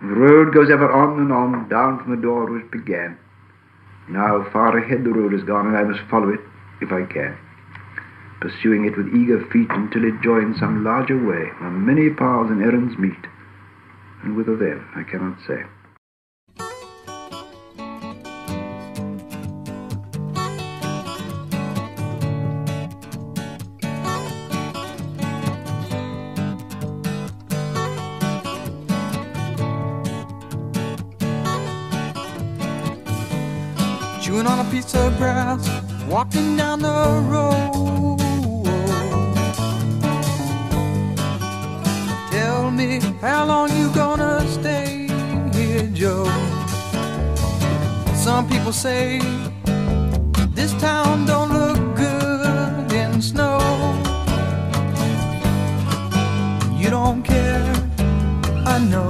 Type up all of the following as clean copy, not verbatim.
The road goes ever on and on, down from the door where it began. Now far ahead the road has gone, and I must follow it if I can, pursuing it with eager feet until it joins some larger way where many paths and errands meet, and whither then I cannot say. Chewing on a piece of grass, walking down the road. Tell me, how long you gonna stay here, Joe? Some people say this town don't look good in snow. You don't care, I know.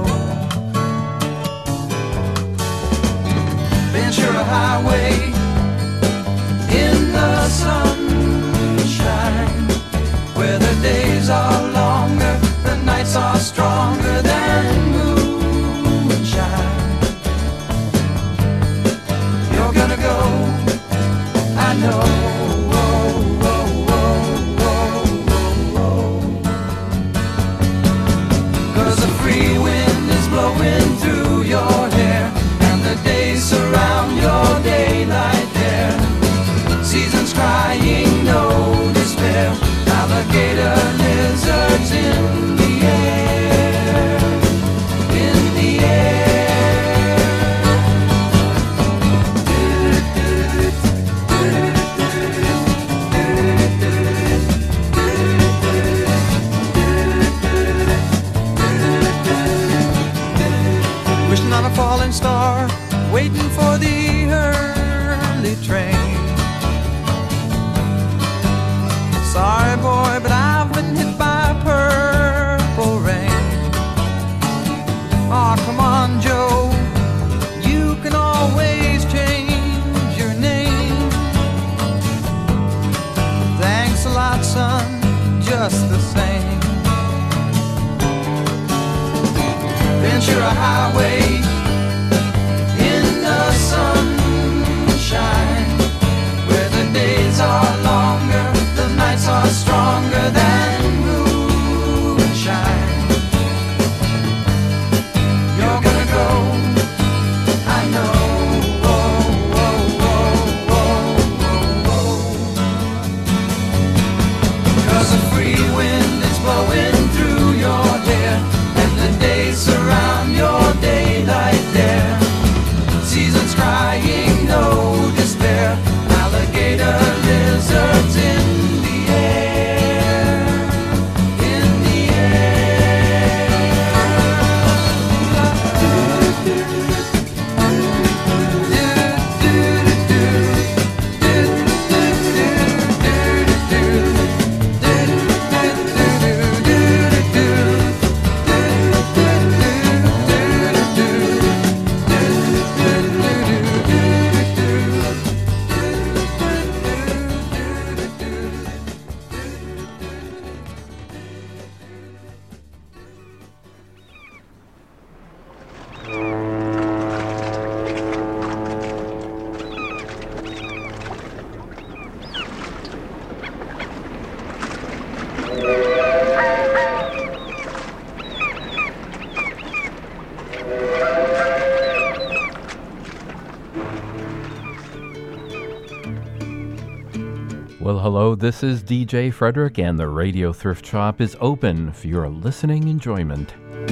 Ventura Highway in the sunshine, where the days are longer, the nights are stronger than moonshine. You're gonna go, I know. Cause the free wind is blowing through your hair, the days surround your daylight there. Seasons crying, no despair. Alligator lizards in the air, in the air. Wishing on a falling star, waiting for the early train. Sorry boy, but I've been hit by purple rain. Oh, come on, Joe, you can always change your name. Thanks a lot, son, just the same. Ventura Highway in the sunshine, where the days are longer, the nights are stronger than moonshine. You're gonna go, I know. Cause the free wind is blowing through your hair, and the days surround your daylight there. Seasons crying, no despair. Alligator lizards in the air, in the Well, hello, this is DJ Frederick, and the Radio Thrift Shop is open for your listening enjoyment.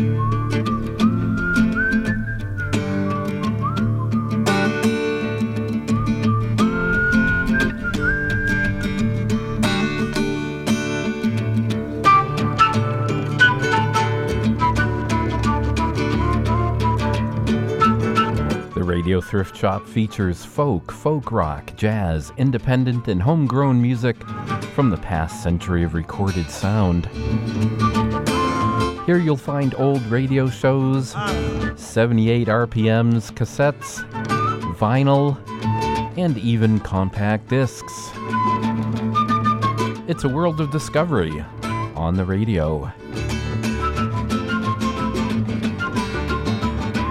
Radio Thrift Shop features folk rock, jazz, independent, and homegrown music from the past century of recorded sound. Here you'll find old radio shows, 78 RPMs, cassettes, vinyl, and even compact discs. It's a world of discovery on the radio.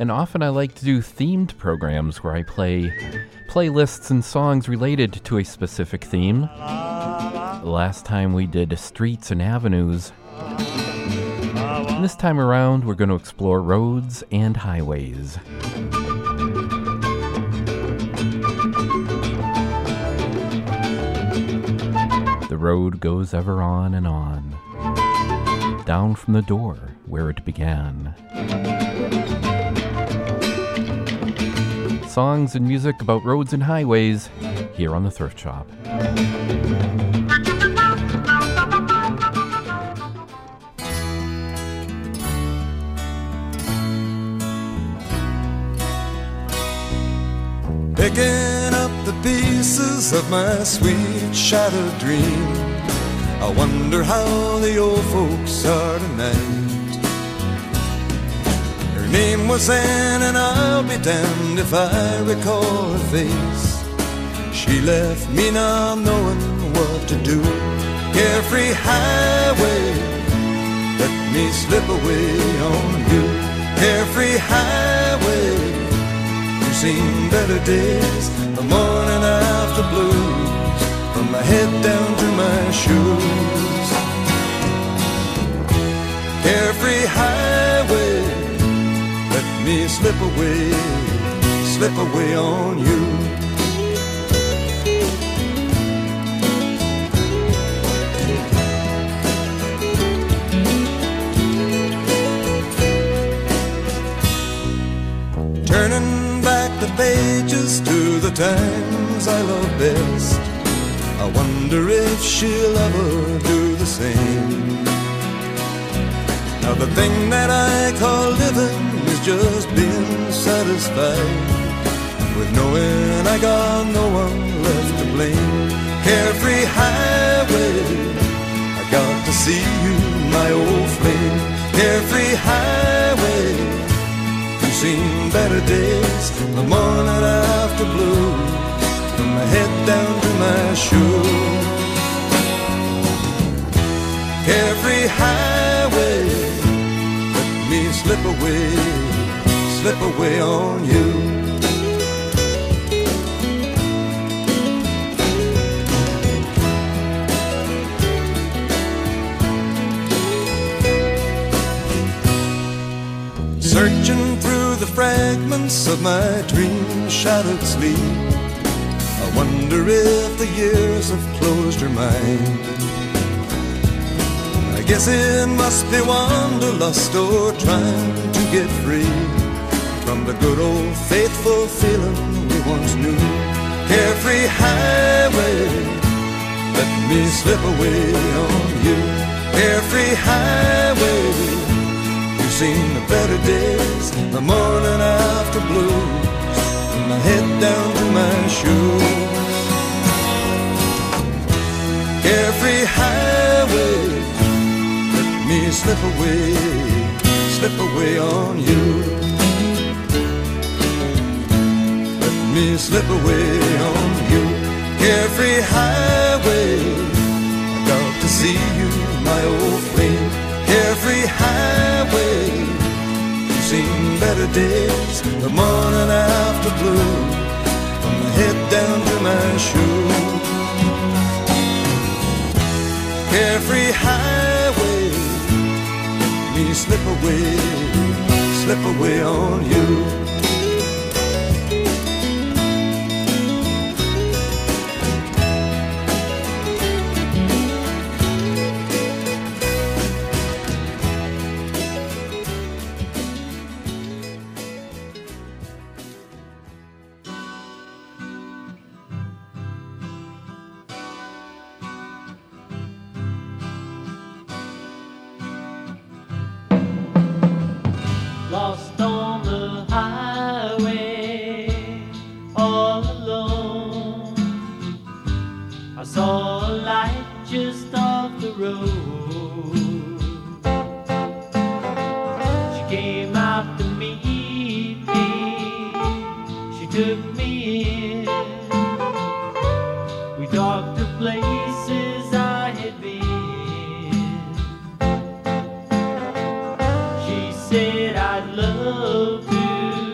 and often I like to do themed programs where I play playlists and songs related to a specific theme. The last time we did streets and avenues. And this time around, we're going to explore roads and highways. The road goes ever on and on, down from the door where it began. Songs and music about roads and highways here on the Thrift Shop. Picking up the pieces of my sweet shattered dream, I wonder how the old folks are tonight. Her name was Anne, and I'll be damned if I recall her face. She left me not knowing what to do. Carefree highway, let me slip away on you. Carefree highway, you've seen better days, the morning after blues, from my head down to my shoes. Carefree highway, let me slip away on you. Turning back the pages to the times I love best, I wonder if she'll ever do the same. Now the thing that I call living is just being satisfied with knowing I got no one left to blame. Carefree highway, I got to see you, my old flame. Carefree highway, you've seen better days, the morning after blues, from my head down to my shoes. Carefree highway, let me slip away on you. Searching through the fragments of my dream-shattered sleep, I wonder if the years have closed her mind. I guess it must be wanderlust or trying to get free from the good old faithful feeling we once knew. Carefree highway, let me slip away on you. Carefree highway, you've seen the better days, the morning after blues, from my head down to my shoes. Carefree highway, let me slip away on you. Let me slip away on you. Carefree highway, I got to see you, my old flame. Carefree highway, you've seen better days, the morning after blue, from my head down to my shoes. Carefree highway, let me slip away on you. Lost on the highway, all alone. I saw a light just off the road. She came out to meet me. She took me in. We talked of places I had been. She said I'd love to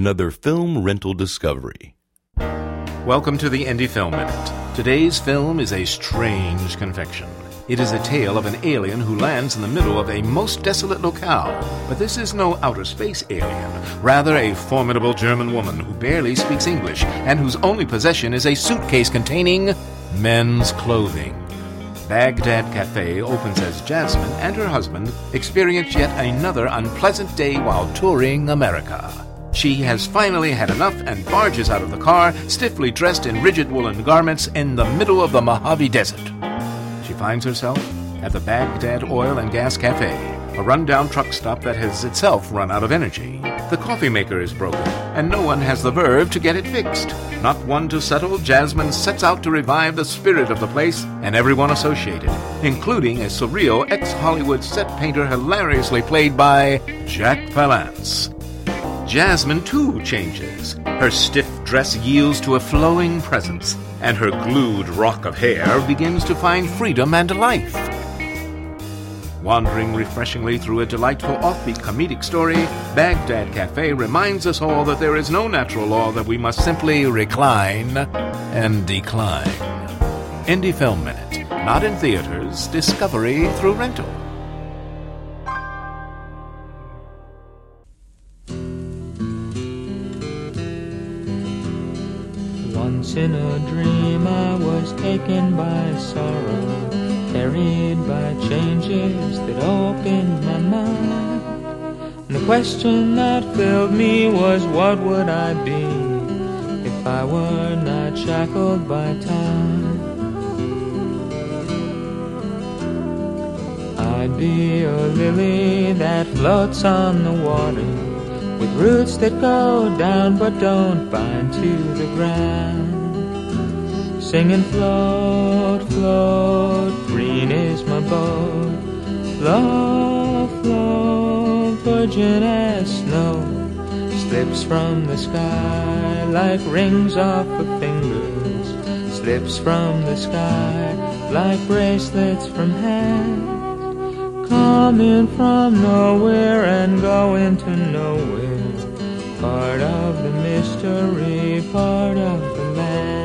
another film rental discovery. Welcome to the Indie Film Minute. Today's film is a strange confection. It is a tale of an alien who lands in the middle of a most desolate locale. But this is no outer space alien, rather a formidable German woman who barely speaks English and whose only possession is a suitcase containing men's clothing. Baghdad Cafe opens as Jasmine and her husband experience yet another unpleasant day while touring America. She has finally had enough and barges out of the car, stiffly dressed in rigid woolen garments in the middle of the Mojave Desert. She finds herself at the Baghdad Oil and Gas Cafe, a rundown truck stop that has itself run out of energy. The coffee maker is broken, and no one has the verve to get it fixed. Not one to settle, Jasmine sets out to revive the spirit of the place and everyone associated, including a surreal ex-Hollywood set painter hilariously played by Jack Palance. Jasmine, too, changes. Her stiff dress yields to a flowing presence, and her glued rock of hair begins to find freedom and life. Wandering refreshingly through a delightful offbeat comedic story, Baghdad Cafe reminds us all that there is no natural law, that we must simply recline and decline. Indie Film Minute. Not in theaters, discovery through rental. Once in a dream I was taken by sorrow, carried by changes that opened my mind. And the question that filled me was, what would I be if I were not shackled by time? I'd be a lily that floats on the water, with roots that go down but don't bind to the ground. Singing float, float, green is my boat. Flow, flow, virgin as snow. Slips from the sky like rings off of fingers. Slips from the sky like bracelets from hands. Coming from nowhere and going to nowhere. Part of the mystery, part of the land.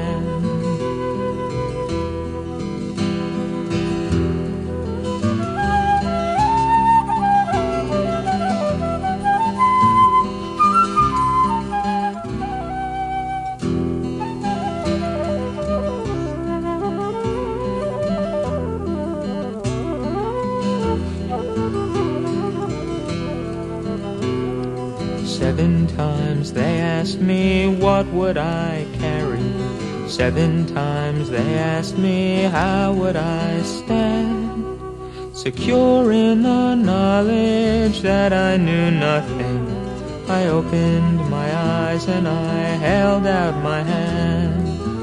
7 times they asked me what would I carry. 7 times they asked me how would I stand. Secure in the knowledge that I knew nothing, I opened my eyes and I held out my hand.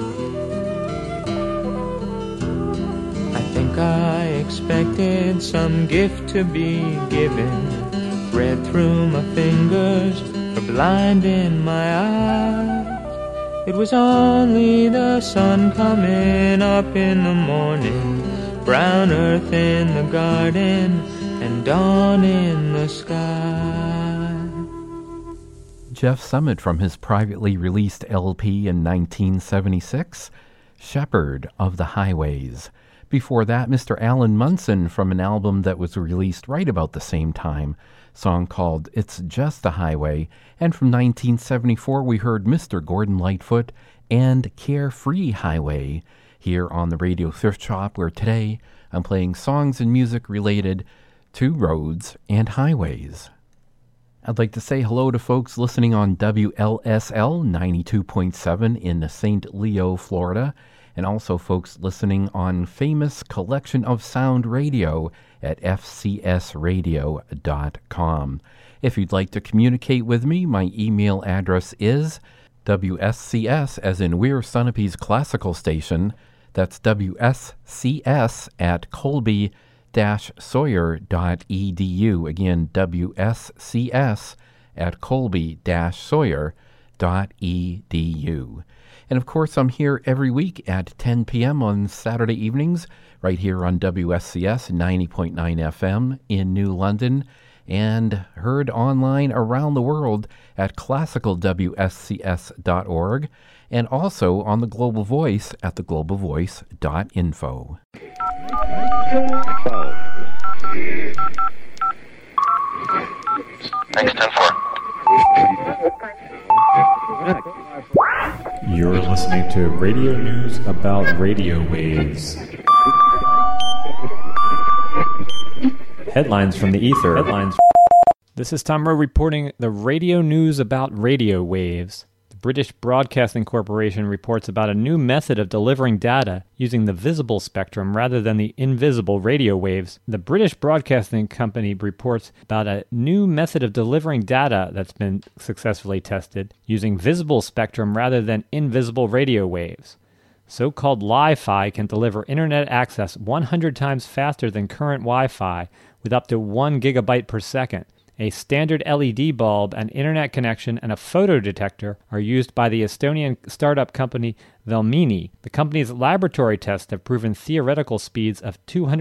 I think I expected some gift to be given, thread through my fingers or blind in my eyes. It was only the sun coming up in the morning, brown earth in the garden, and dawn in the sky. Jeff Summit from his privately released LP in 1976, Shepherd of the Highways. Before that, Mr. Alan Munson from an album that was released right about the same time, song called It's Just a Highway. And from 1974, we heard Mr. Gordon Lightfoot and Carefree Highway here on the Radio Thrift Shop, where today I'm playing songs and music related to roads and highways. I'd like to say hello to folks listening on WLSL 92.7 in St. Leo, Florida, and also folks listening on Famous Collection of Sound Radio at fcsradio.com. If you'd like to communicate with me, my email address is WSCS, as in We're Sunapee's Classical Station. That's WSCS at Colby-Sawyer.edu. Again, WSCS at Colby-Sawyer.edu. And of course, I'm here every week at 10 p.m. on Saturday evenings, right here on WSCS 90.9 FM in New London, and heard online around the world at classicalwscs.org and also on the Global Voice at theglobalvoice.info. Thanks, 10-4. You're listening to radio news about radio waves. Headlines from the ether. This is Tom Rowe reporting the radio news about radio waves. The British Broadcasting Corporation reports about a new method of delivering data using the visible spectrum rather than the invisible radio waves. The British Broadcasting Company reports about a new method of delivering data that's been successfully tested using visible spectrum rather than invisible radio waves. So-called Li-Fi can deliver internet access 100 times faster than current Wi-Fi with up to 1 gigabyte per second. A standard LED bulb, an internet connection, and a photo detector are used by the Estonian startup company Velmini. The company's laboratory tests have proven theoretical speeds of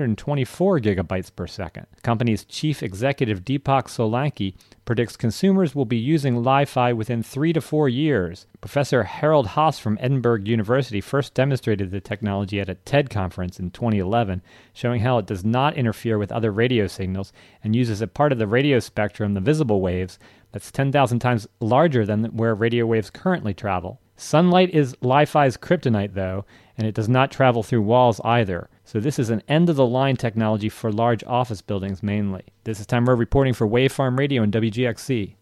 224 gigabytes per second. The company's chief executive Deepak Solanki predicts consumers will be using Li-Fi within 3 to 4 years. Professor Harold Haas from Edinburgh University first demonstrated the technology at a TED conference in 2011, showing how it does not interfere with other radio signals and uses a part of the radio spectrum, the visible waves, that's 10,000 times larger than where radio waves currently travel. Sunlight is Li-Fi's kryptonite, though, and it does not travel through walls either. So this is an end-of-the-line technology for large office buildings mainly. This is Tom Rowe reporting for Wavefarm Radio and WGXC.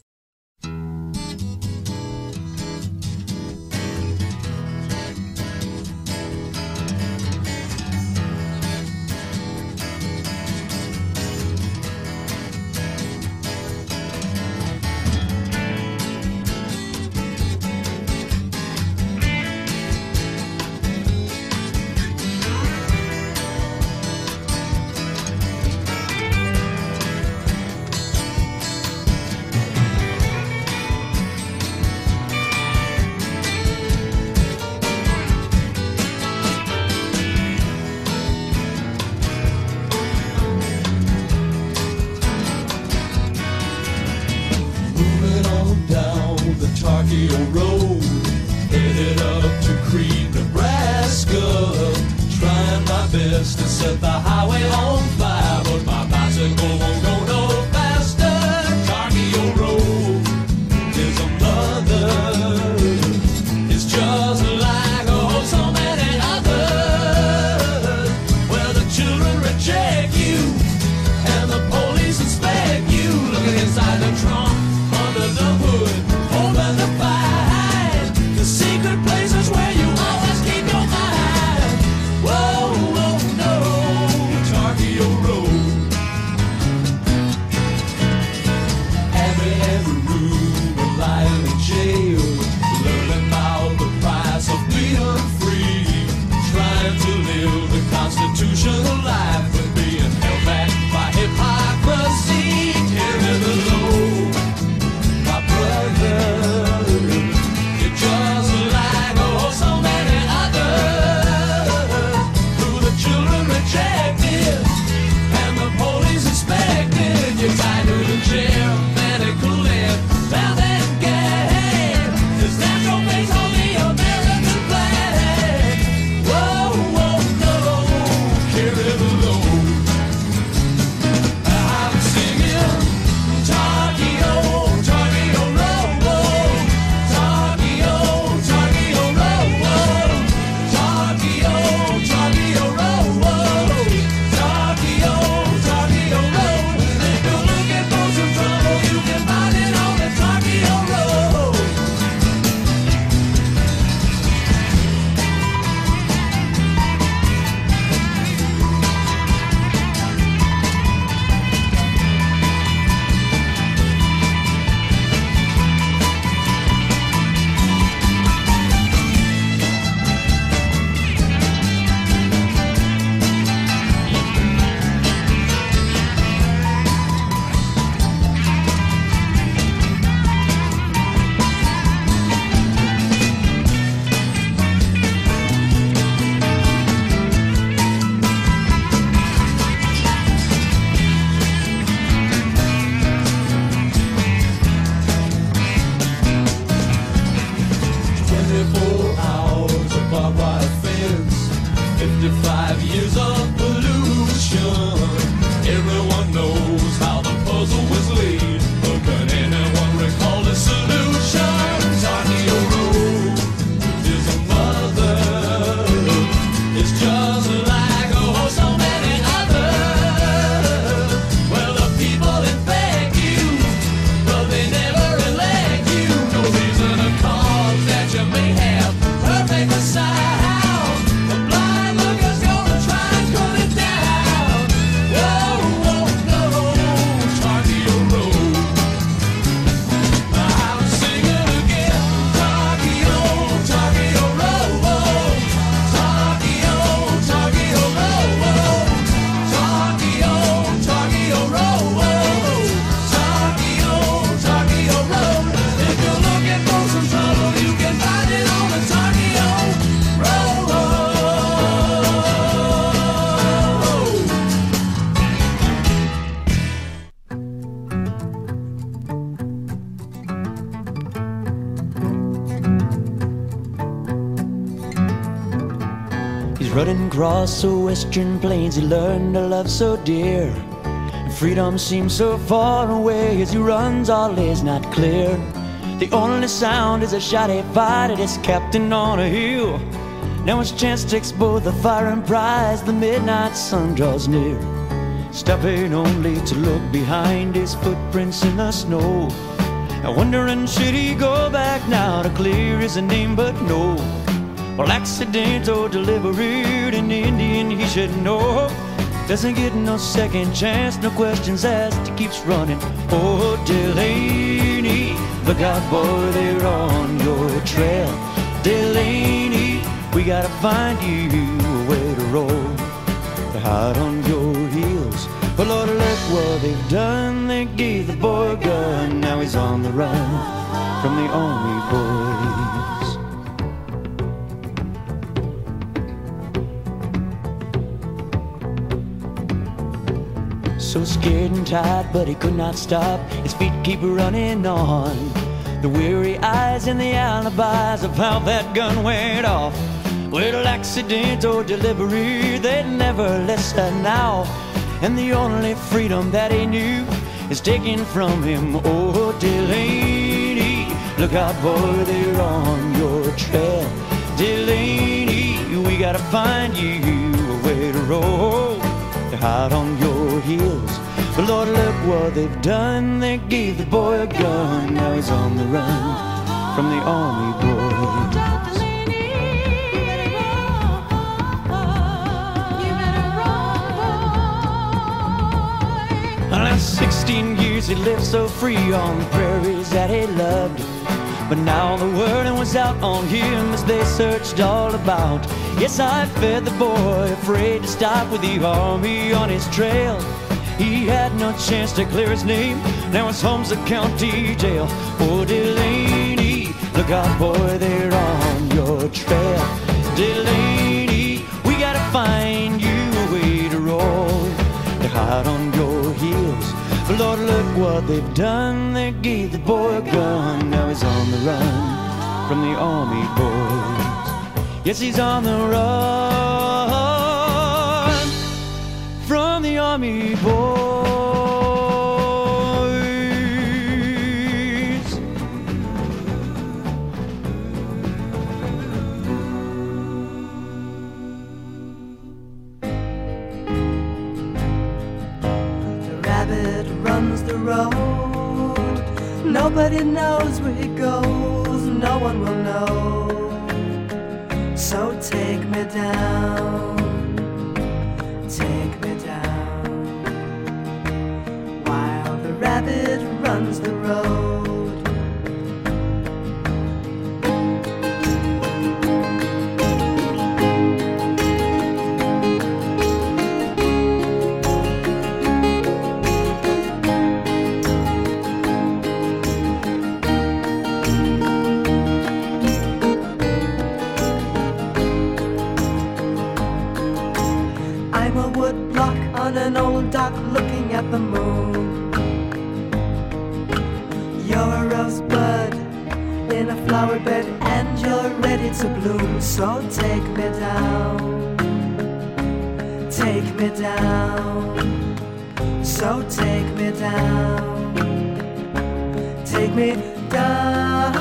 Just like 24 hours of barbed wire fence, 55 years of pollution. Everyone knows how the puzzle was laid, but can anyone recall the solution? Tokyo Road is a mother. It's just like so many others. Well, the people infect you, but they never elect you. No reason to cause that you may have perfect sound. The blind looker's gonna try and cut it down. Whoa, whoa, no, Tokyo Road. I'm singing again, Tokyo, Tokyo Road. Tokyo, Tokyo Road. Tokyo, Tokyo Road. Tokyo, Tokyo Road. If you're looking for some trouble, you can find it on the Tokyo Road. He's running across the western plains he learned to love so dear. Freedom seems so far away as he runs, all is not clear. The only sound is a shot he fired at his captain on a hill. Now his chance takes both the fire and prize, the midnight sun draws near. Stopping only to look behind his footprints in the snow. Wondering should he go back now to clear his name, but no. Well, accidental delivery, an Indian he should know. Doesn't get no second chance, no questions asked, he keeps running. Oh, Delaney, look out boy, they're on your trail. Delaney, we gotta find you a way to roll. They're hot on your heels, but Lord, look what they've done. They gave the boy a gun, now he's on the run from the army boys. So scared and tired, but he could not stop. His feet keep running on. The weary eyes and the alibis of how that gun went off. Little accidental delivery, they'd never listen now. And the only freedom that he knew is taken from him. Oh, Delaney, look out boy, they're on your trail. Delaney, we gotta find you a way to roll. They're hot on your heels, but Lord, look what they've done. They gave the boy a gun, now he's on the run from the army boys. Last 16 years he lived so free on the prairies that he loved. But now the word was out on him as they searched all about. Yes, I fed the boy, afraid to stop with the army on his trail. He had no chance to clear his name, now his home's a county jail. Oh, Delaney, look out boy, they're on your trail. Delaney, we gotta find you a way to roll. They're hot on your heels, but Lord, look what they've done. They gave the boy a gun, now he's on the run from the army boys. Yes, he's on the run from the army boys. The rabbit runs the road. Nobody knows where he goes. No one will know. So take me down, take me down, while the rabbit runs the road. ready to bloom, so take me down. Take me down. So take me down. Take me down.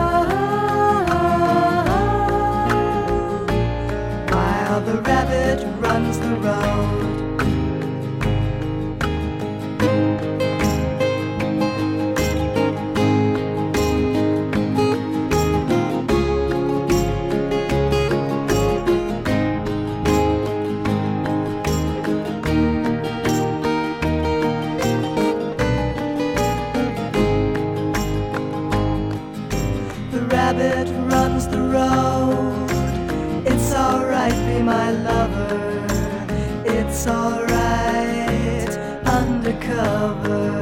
While the rabbit runs the road. Rabbit runs the road. It's alright, be my lover. It's alright, undercover.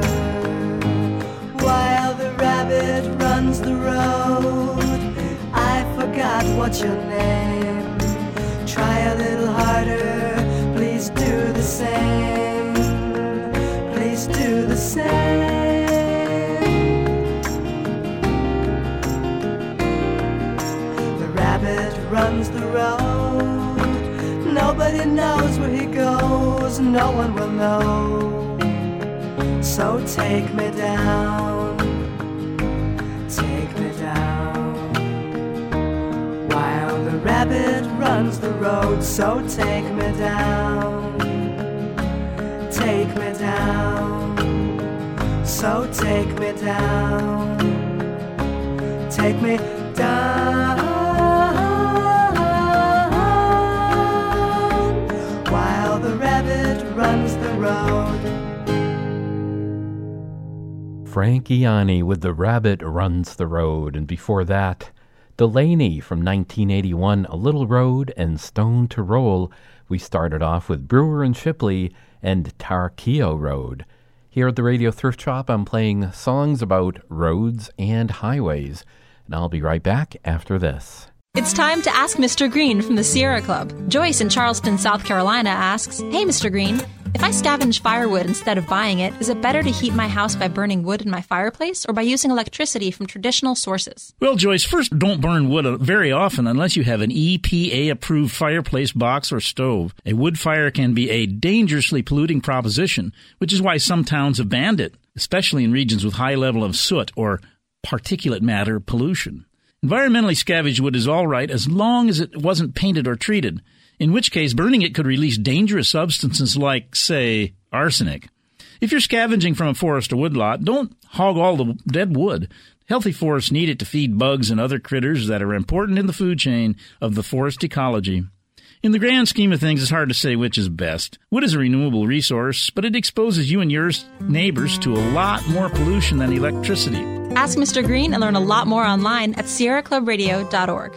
While the rabbit runs the road, I forgot what's your name. Try a little harder, please do the same. Please do the same. Runs the road. Nobody knows where he goes. No one will know. So take me down. Take me down. While the rabbit runs the road. So take me down. Take me down. So take me down. Take me down. Runs the road. Frank Ianni with The Rabbit Runs the Road, and before that, Delaney from 1981, A Little Road and Stone to Roll. We started off with Brewer and Shipley and Tarkio Road. Here at the Radio Thrift Shop, I'm playing songs about roads and highways, and I'll be right back after this. It's time to Ask Mr. Green from the Sierra Club. Joyce in Charleston, South Carolina asks, Hey, Mr. Green, if I scavenge firewood instead of buying it, is it better to heat my house by burning wood in my fireplace or by using electricity from traditional sources? Well, Joyce, first, don't burn wood very often unless you have an EPA-approved fireplace box or stove. A wood fire can be a dangerously polluting proposition, which is why some towns have banned it, especially in regions with high level of soot or particulate matter pollution. Environmentally scavenged wood is all right as long as it wasn't painted or treated, in which case burning it could release dangerous substances like, say, arsenic. If you're scavenging from a forest or woodlot, don't hog all the dead wood. Healthy forests need it to feed bugs and other critters that are important in the food chain of the forest ecology. In the grand scheme of things, it's hard to say which is best. Wood is a renewable resource, but it exposes you and your neighbors to a lot more pollution than electricity. Ask Mr. Green and learn a lot more online at sierraclubradio.org.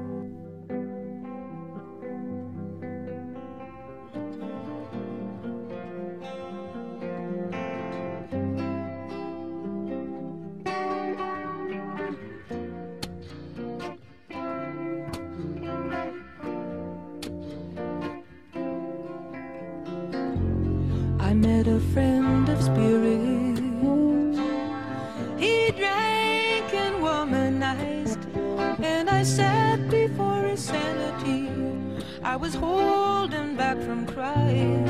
I met a friend of spirit. He drank and womanized, and I sat before his sanity. I was holding back from crying.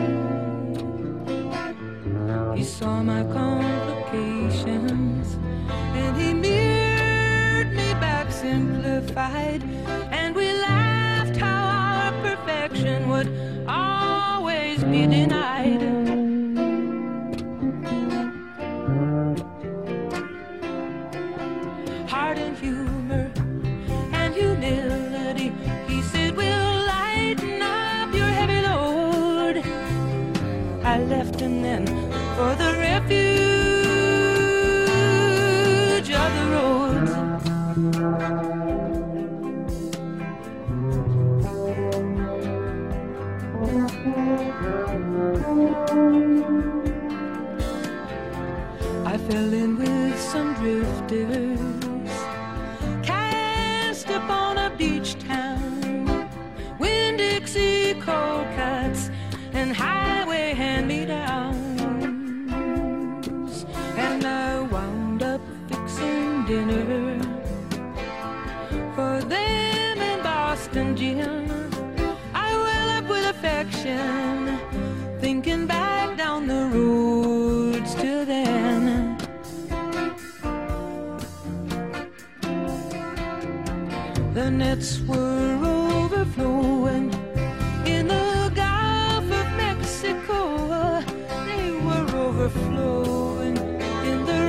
He saw my complications, and he mirrored me back simplified, and we laughed how our perfection would always be denied. Heart and humor and humility, he said, will lighten up your heavy load. I left him then for the refuge of the roads. I fell in with some drifters, cast upon a beach town, Winn-Dixie cold cuts and highway hand-me-downs, and I wound up fixing dinner for them Boston gin. I well up with affection, thinking back down the roads to then. The nets were overflowing in the Gulf of Mexico. They were overflowing in the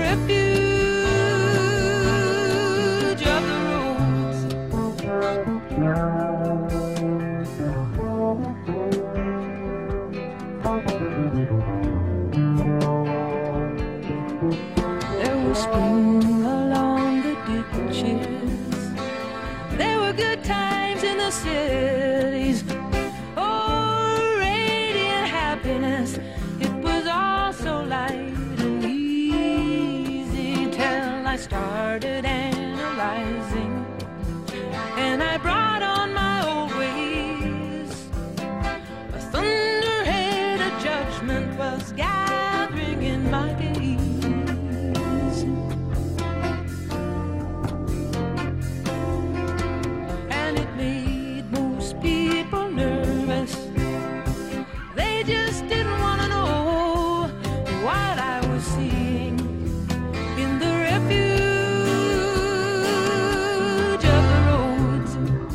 refuge of the roads. There was spring along the ditches. There were good times in the cities. Oh, radiant happiness. It was all so light and easy till I started analyzing. And I brought on my old ways. A thunderhead of judgment was gathering in my gaze. And it made most people nervous. They just didn't want to know what I was seeing in the refuge of the roads.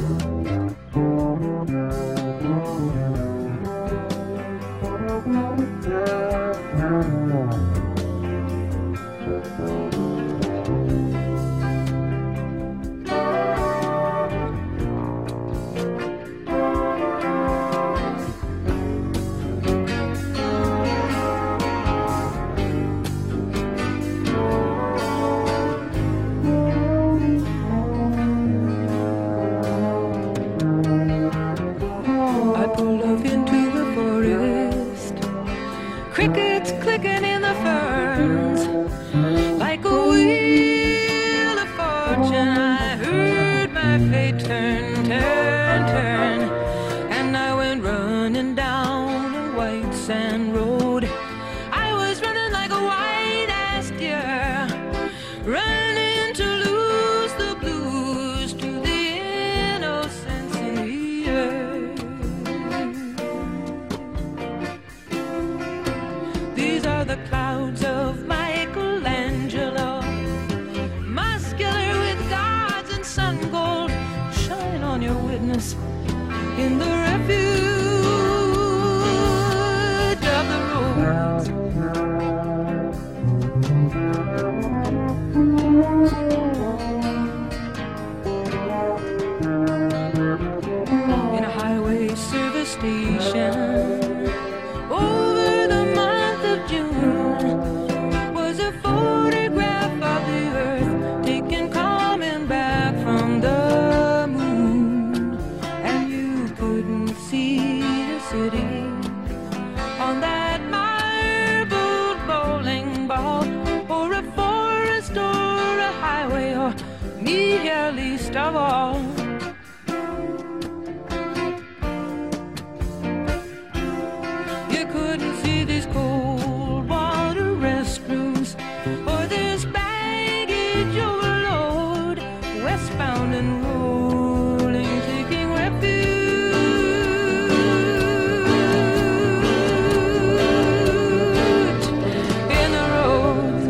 I pulled off into the forest, crickets clicking in the ferns, like a wheel of fortune. I heard my fate turn, turn, turn, and I went running down a white sand road. I was running like a white-ass deer, running to lose the blues to the innocence in the earth. These are the clouds of Michelangelo, muscular with gods and sun gold. Shine on your witness in the refuge of the roads. In a highway service station, over the month of June, was a photograph of the earth taken coming back from the moon. And you couldn't see the city on that marbled bowling ball, or a forest, or a highway, or me here least of all. You couldn't see these cold water restrooms, or this baggage overload, westbound and rolling, taking refuge in the roads.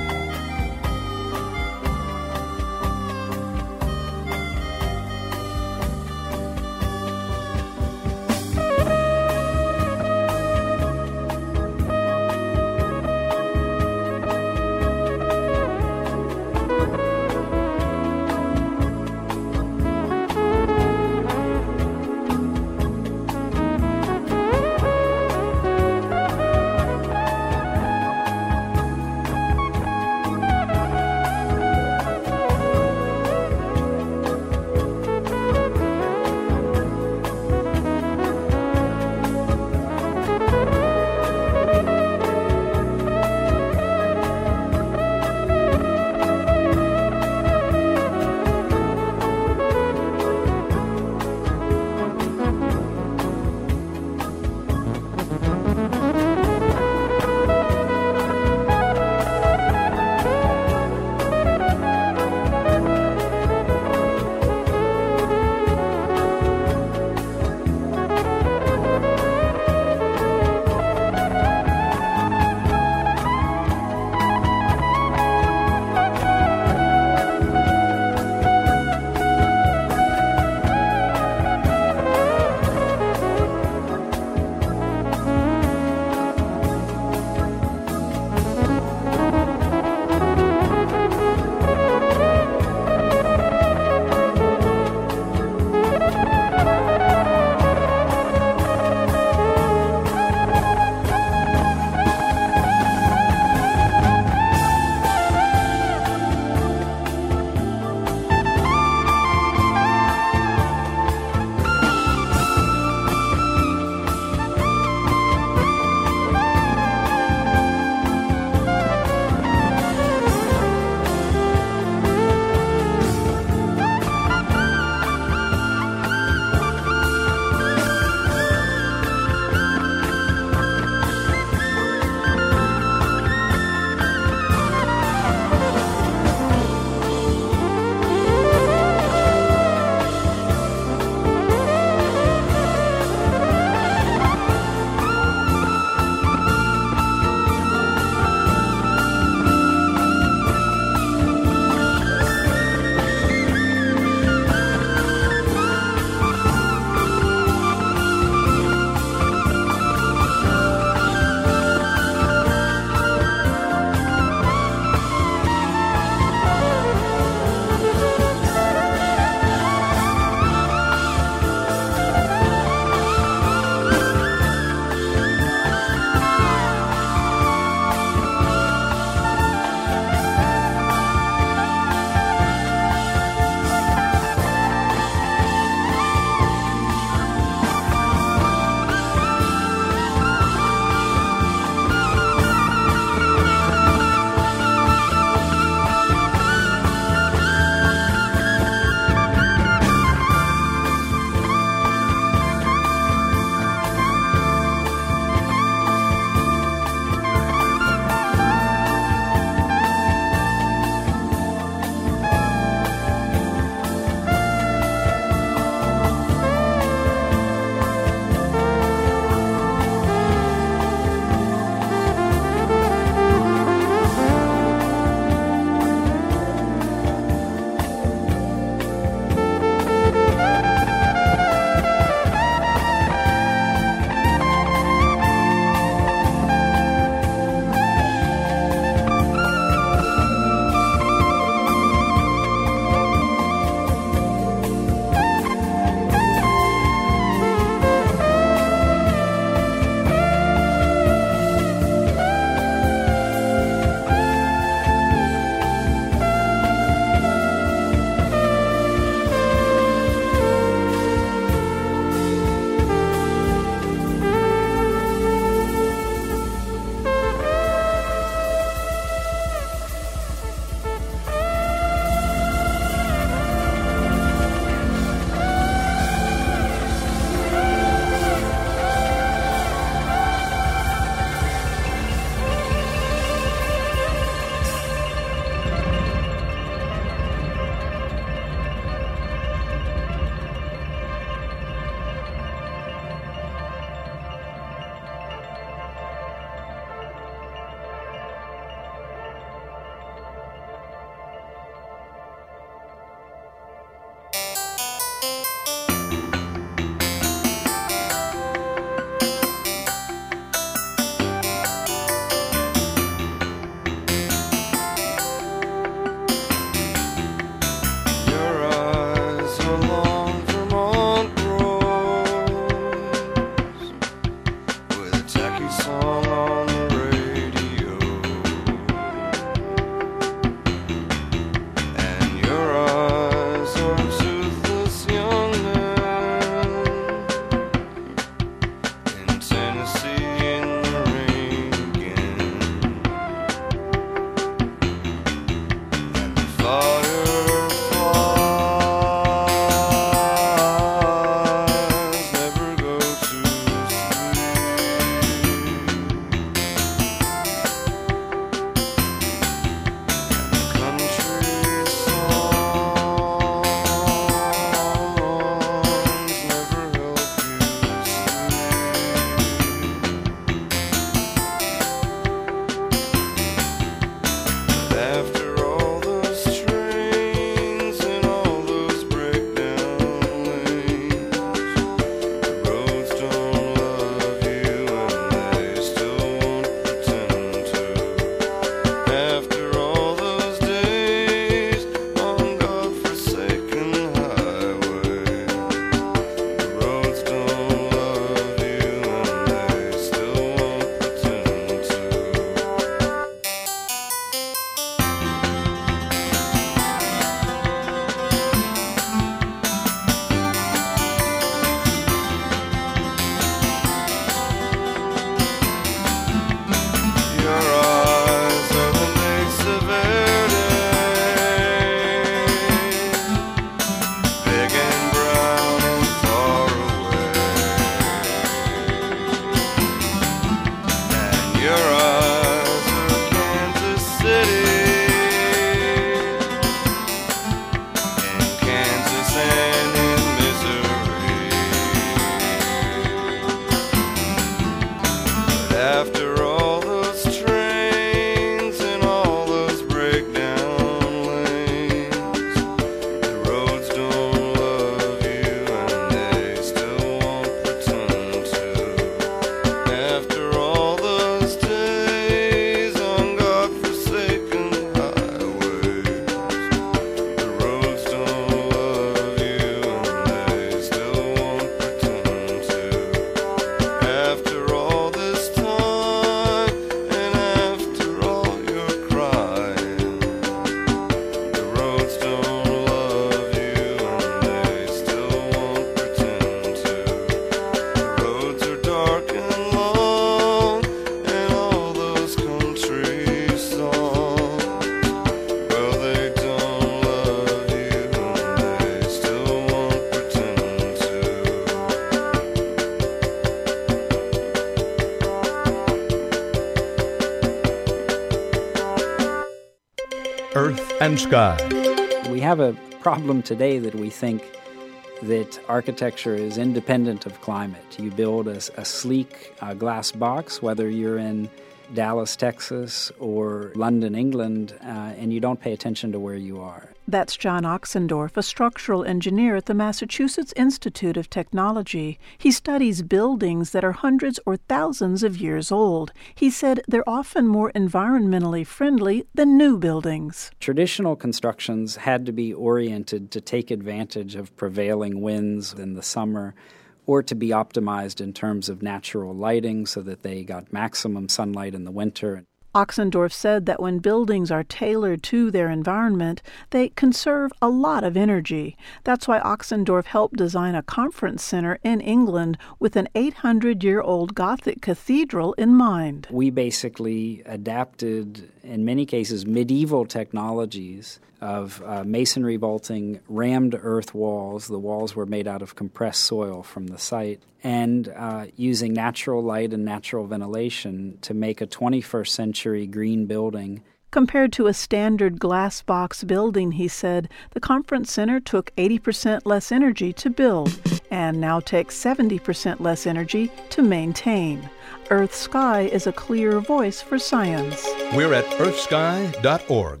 Earth and Sky. We have a problem today that we think that architecture is independent of climate. You build a sleek glass box, whether you're in Dallas, Texas, or London, England, and you don't pay attention to where you are. That's John Oxendorf, a structural engineer at the Massachusetts Institute of Technology. He studies buildings that are hundreds or thousands of years old. He said they're often more environmentally friendly than new buildings. Traditional constructions had to be oriented to take advantage of prevailing winds in the summer, or to be optimized in terms of natural lighting so that they got maximum sunlight in the winter. Oxendorf said that when buildings are tailored to their environment, they conserve a lot of energy. That's why Oxendorf helped design a conference center in England with an 800-year-old Gothic cathedral in mind. We basically adapted, in many cases, medieval technologies of masonry vaulting, rammed earth walls. The walls were made out of compressed soil from the site, and using natural light and natural ventilation to make a 21st century green building. Compared to a standard glass box building, he said, the conference center took 80% less energy to build and now takes 70% less energy to maintain. Earth Sky is a clear voice for science. We're at earthsky.org.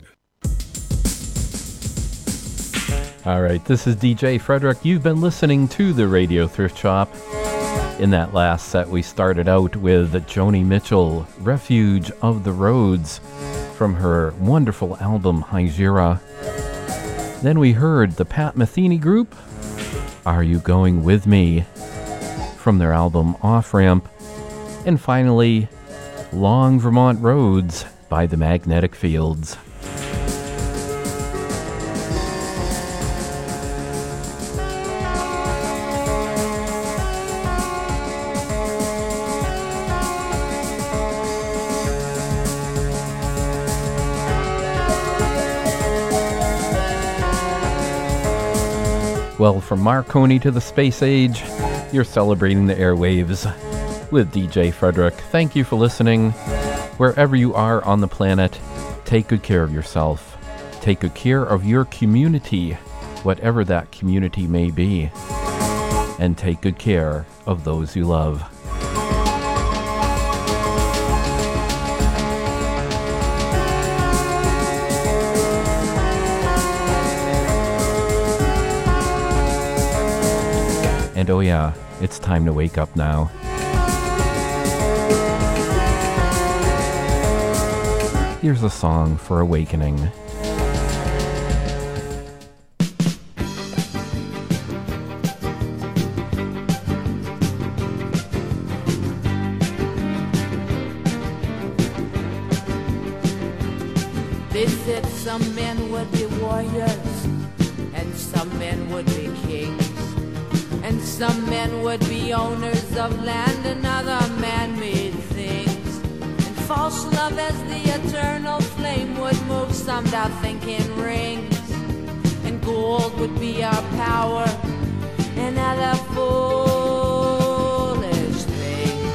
All right, this is DJ Frederick. You've been listening to the Radio Thrift Shop. In that last set, we started out with Joni Mitchell, Refuge of the Roads, from her wonderful album, Hygieia. Then we heard the Pat Metheny Group, Are You Going With Me, from their album Off Ramp. And finally, Long Vermont Roads by the Magnetic Fields. Well, from Marconi to the space age, you're celebrating the airwaves with DJ Frederick. Thank you for listening. Wherever you are on the planet, take good care of yourself. Take good care of your community, whatever that community may be. And take good care of those you love. And oh yeah, it's time to wake up now. Here's a song for awakening. They said some men would be warriors, and some men would be kings. And some men would be owners of land and other man-made things. And false love as the eternal flame would move some to thinking rings. And gold would be our power and other foolish things.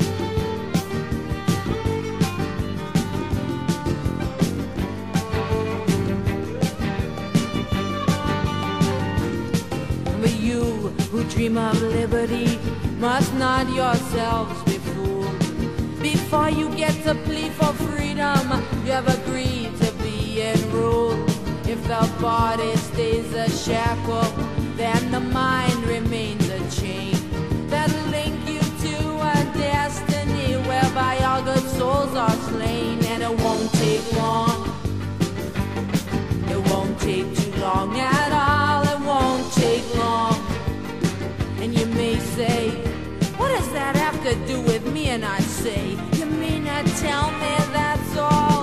But you who dream of liberty must not yourselves be fooled. Before you get to plead for freedom, you have agreed to be enrolled. If the body stays a shackle, then the mind remains a chain that'll link you to a destiny whereby all good souls are slain. And it won't take long, it won't take too long at all, it won't take long. And you may say, what does that have to do with me? And I say, you mean to tell me that's all?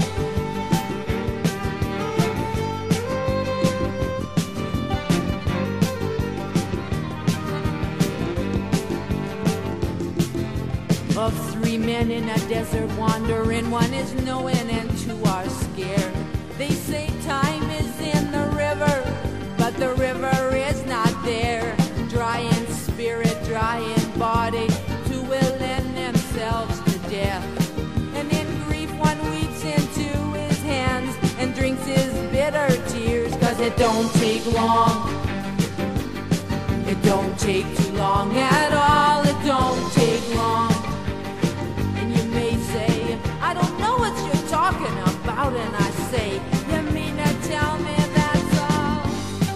Of three men in a desert wandering, one is knowing and two are scared. They say time is in the river, but the river is not there. Dry in spirit, dry in body, two will lend themselves to death. And in grief one weeps into his hands and drinks it don't take long. It don't take too long at all. It don't take long. And you may say, I don't know what you're talking about. And I say, you mean to tell me that's all?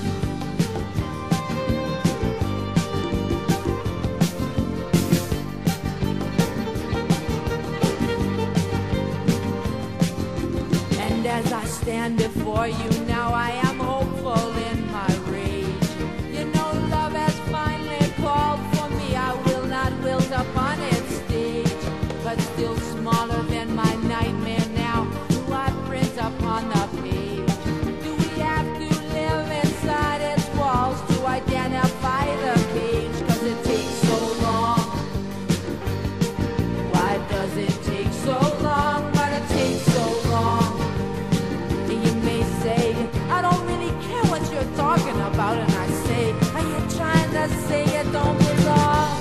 And as I stand before you now, I am hopeful in my rage. You know love has finally called for me. I will not wilt upon its stage, but still smaller than my nightmare now, do I print upon the page? Do we have to live inside its walls to identify the cage? 'Cause it takes so long. Why does it take so long? But it takes so long. And you may say, I don't really care what you're talking about. And I say, are you trying to say it don't belong?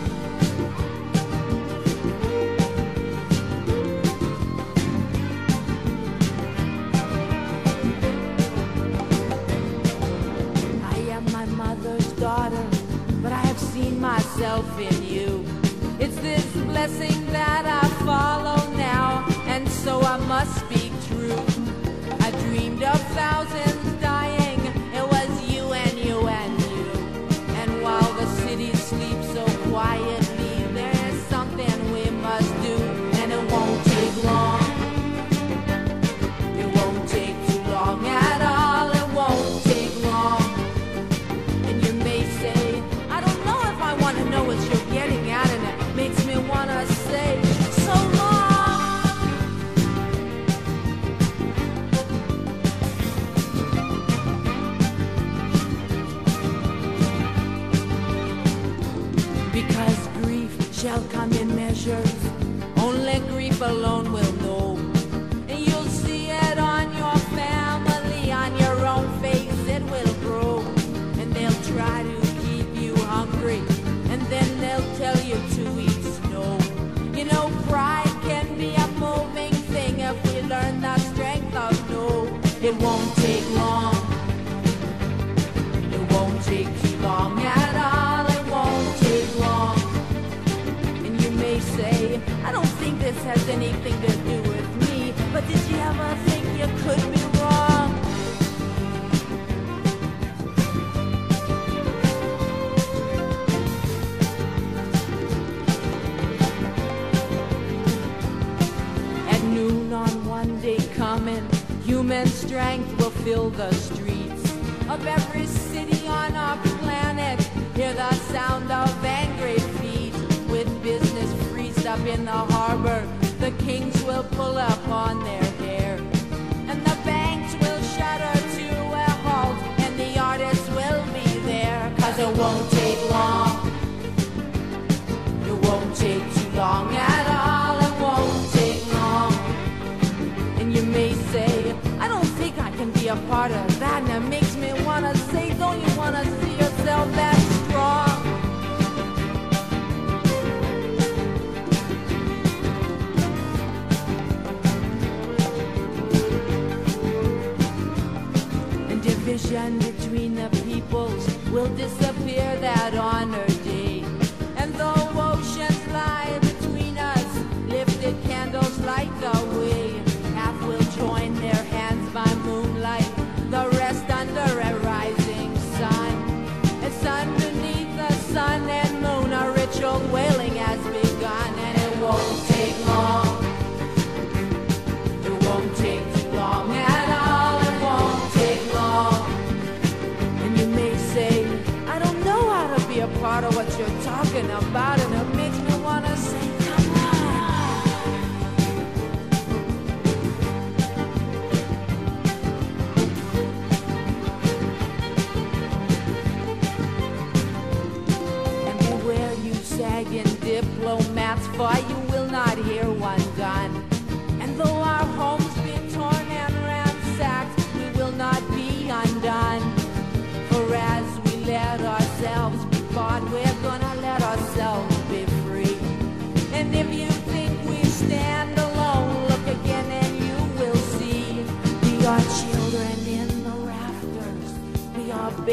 I am my mother's daughter, but I have seen myself in you. It's this blessing that I follow now, and so I must speak truth. I dreamed of thousands dying, it was you and you and you. And while the city sleeps so quietly, there is something we must do, and it won't take long. It won't take too long at all, it won't take long. And you may say, I don't know if I want to know what you're getting at, and it makes me want to say, so long. Because grief shall come in measures, only grief alone will know. And you'll see it on your family, on your own face it will grow. And they'll try to keep you hungry, and then they'll tell you to eat snow. You know, pride can be a moving thing if we learn the strength of no. It won't take long. It won't take too long at all. It won't take long. And you may say, I don't think this has anything to do with me, but did you ever think you could be wrong? At noon on one day coming, human strength will fill the streets of every city on our planet. Hear the sound of angry feet. With business freezed up in the harbor, the kings will pull up on their hair, and the banks will shudder to a halt, and the artists will be there. 'Cause it won't take long. It won't take too long at all. It won't take long. And you may say, I don't think I can be a part of that. And it makes me want to say, don't you want to see yourself that strong? And division between the peoples will disappear that honored day. And though oceans lie between us, lifted candles light the way. Half will join their hands by moonlight, the rest under a rising sun. It's underneath the sun and moon, a ritual wailing has begun. And it won't take long. It won't take too long at all. It won't take long. And you may say, I don't know how to be a part of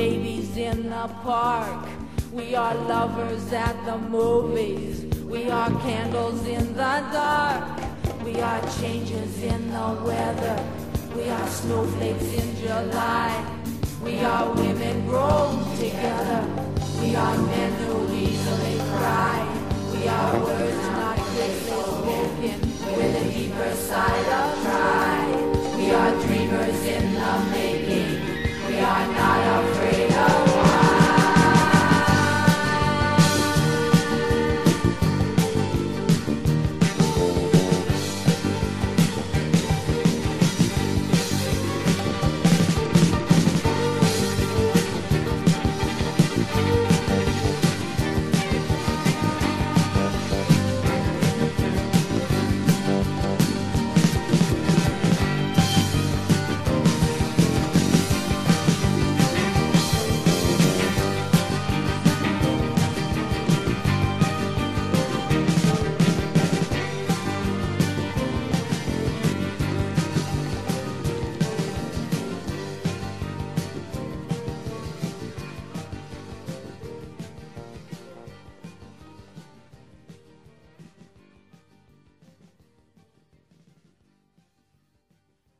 babies in the park. We are lovers at the movies. We are candles in the dark. We are changes in the weather. We are snowflakes in July. We are women grown together. We are men who easily cry. We are words not quickly spoken with a deeper side of